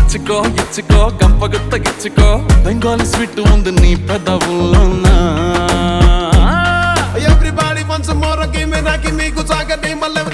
ఇచ్చుకో ఇచ్చుకో గంపగుత్త గిచ్చుకో బెంగాలీ స్వీట్ ఉంది నీ పెదవుల్లోనా. Everybody wants some more, give me, give me, good, I got name,